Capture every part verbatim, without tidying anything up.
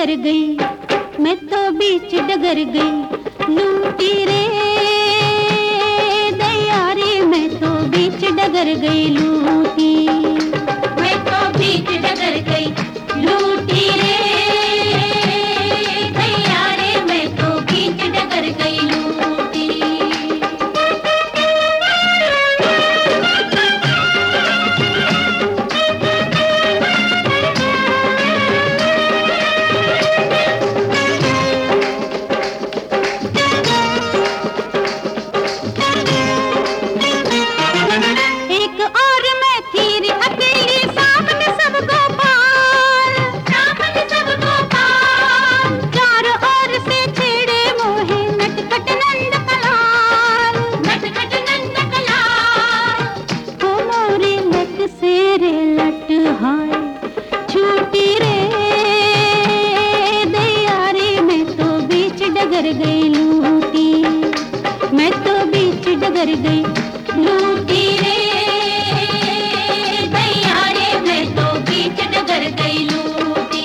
डगर गई, मैं तो बीच डगर गई, लूटी रे दैया रे, मैं तो बीच डगर गई लूटी, मैं तो बीच डगर गई लूटी रे दैया रे, मैं तो बीच डगर गई लूटी। छूटी रे दैया रे, मैं तो बीच डगर गई लूटी, मैं तो बीच डगर गई लूटी रे दैया रे, मैं तो बीच डगर गई लूटी।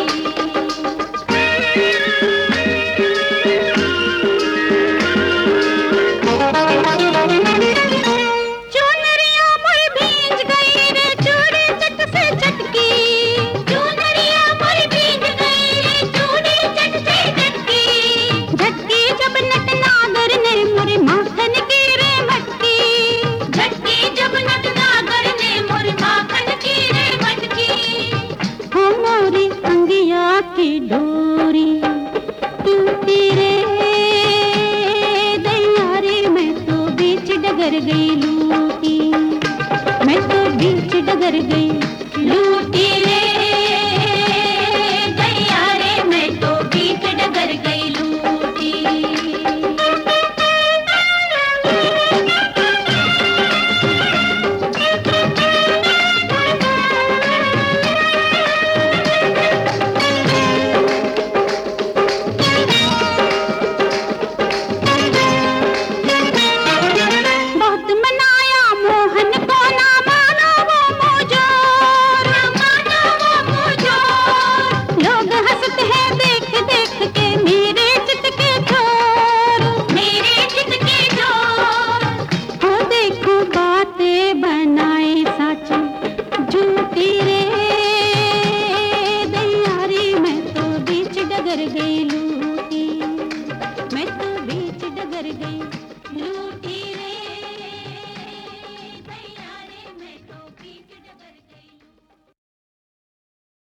की डोरी टूटी रे दैया रे, मैं तो बीच डगर गई लूटी, मैं तो बीच डगर गई लूटी।